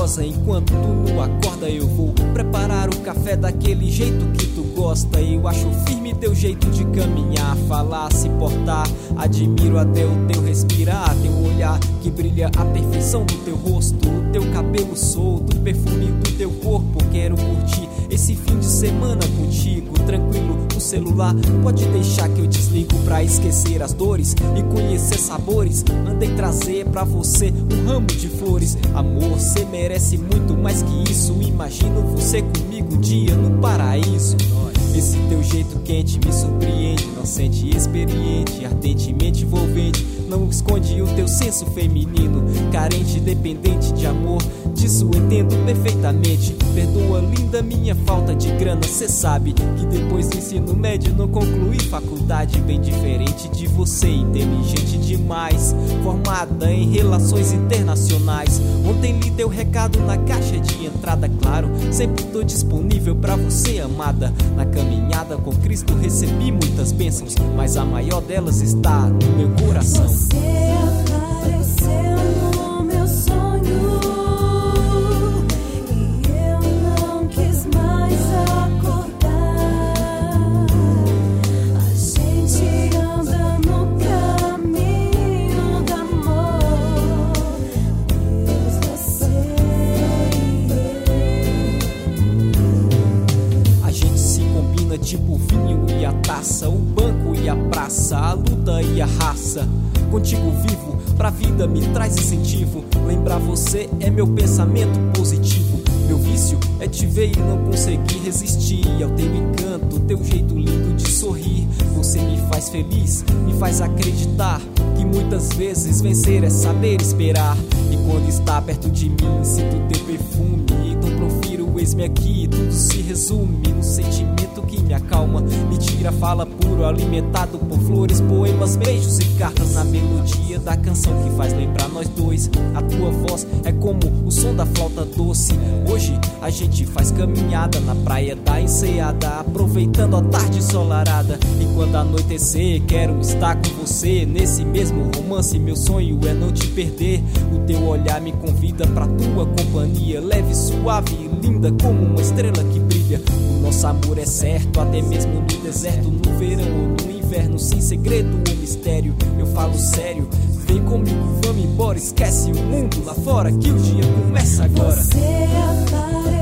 gostosa. Enquanto tu não acorda, eu vou preparar o café daquele jeito que tu gosta. Eu acho firme teu jeito de caminhar, falar, se portar. Admiro até o teu respirar, teu olhar que brilha a perfeição do teu rosto, o teu cabelo solto, o perfume do teu corpo. Quero curtir esse fim de semana contigo, tranquilo no celular. Pode deixar que eu desligo pra esquecer as dores e conhecer sabores. Mandei trazer pra você um ramo de flores. Amor, cê merece muito mais que isso. Imagino você comigo um dia no paraíso. Esse teu jeito quente me surpreende, inocente, experiente, ardentemente envolvente. Não esconde o teu senso feminino, carente, dependente de amor. Disso entendo perfeitamente. Perdoa, linda, minha falta de grana. Cê sabe que depois do ensino médio não concluí faculdade. Bem diferente de você, inteligente demais, formada em relações internacionais. Ontem li teu recado na caixa de entrada, claro. Sempre tô disponível pra você, amada. Na caminhada com Cristo recebi muitas bênçãos, mas a maior delas está no meu coração. Você apareceu no meu sonho e eu não quis mais acordar. A gente anda no caminho do amor. Deus, você A gente se combina tipo o vinho e a taça, o banco e a praça, a luta e a raça. Contigo vivo, pra vida me traz incentivo. Lembrar você é meu pensamento positivo. Meu vício é te ver e não conseguir resistir ao teu encanto, teu jeito lindo de sorrir. Você me faz feliz, me faz acreditar que muitas vezes vencer é saber esperar. E quando está perto de mim, sinto teu perfume. Então profiro, eis-me aqui, tudo se resume no sentimento que me acalma, me tira, fala puro, alimentado por flores, poemas, beijos e cartas. Na melodia da canção que faz lembrar nós dois. A tua voz é como o som da flauta doce. Hoje a gente faz caminhada na praia da Enseada, aproveitando a tarde ensolarada. E quando anoitecer, quero estar com você nesse mesmo romance. Meu sonho é não te perder. O teu olhar me convida pra tua companhia, leve, suave e linda como uma estrela que brilha. O nosso amor é certo, até mesmo no deserto, no verão ou no inverno, sem segredo ou mistério. Eu falo sério, vem comigo, vamos embora, esquece o mundo lá fora que o dia começa agora. Você apareceu